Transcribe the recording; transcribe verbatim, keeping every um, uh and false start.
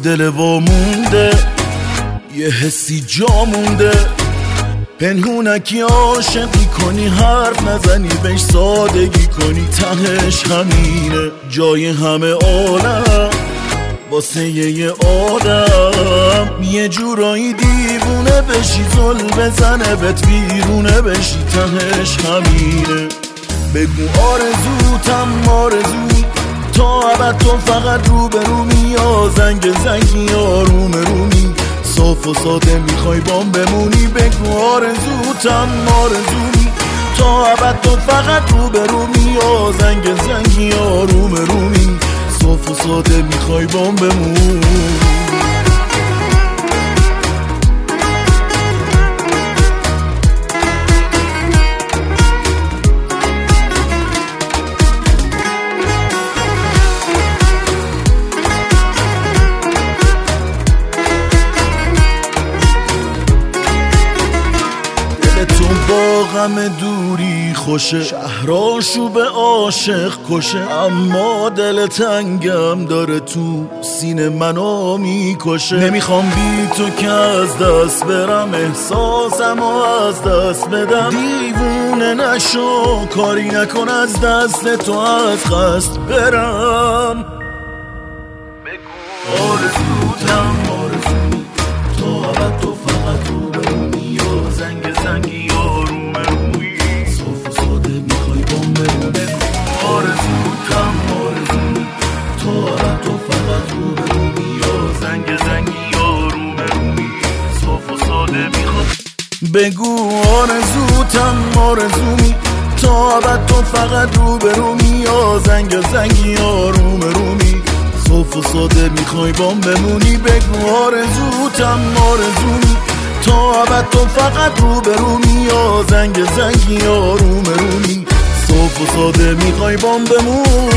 دل وامونده، یه حسی جا مونده، پنهونکی عاشقی کنی، حرف نزنی بهش سادگی کنی، تهش همینه جای همه عالم واسه یه آدم، یه جورایی دیوونه بشی، زل بزنه بهت ویرونه بشی، تهش همینه. بگو آرزوتم آرزو تا ابد تو فقط رو به رومی، یا زنگ زنگی آروم رومی، صاف و ساده میخوای بام بمونی. بگو آرزوتم آرزومی تا ابد تو فقط رو به رومی، یا زنگ زنگی آروم رومی، صاف و ساده میخوای بام بمونی. با غم دوری خوشه، شهراشو به عاشق کشه، اما دل تنگم داره تو سینه منو میکشه. نمیخوام بی تو که از دست برم، احساسم و از دست بدم، دیوونه نشو کاری نکن از دست تو از قصد برم. بگو آرزوتم آرزو تا ابد تو فقط رو برومی، یا زنگ زنگی آروم روی، صاف و ساده میخوای بام بمونه. آرزوتم آرزو تا ابد تو فقط رو برومی، یا زنگ زنگی آروم روی، صاف و ساده میخوای. بگو آرزوتم آرزومی تا ابد تو فقط رو برومی، یا زنگ زنگی آروم رومی، صاف و ساده میخوای بام بمونی. بگو آرزوتم آرزومی تا ابد تو فقط رو برومی، یا زنگ زنگی آروم رومی، صاف و ساده میخوای بام بمونی.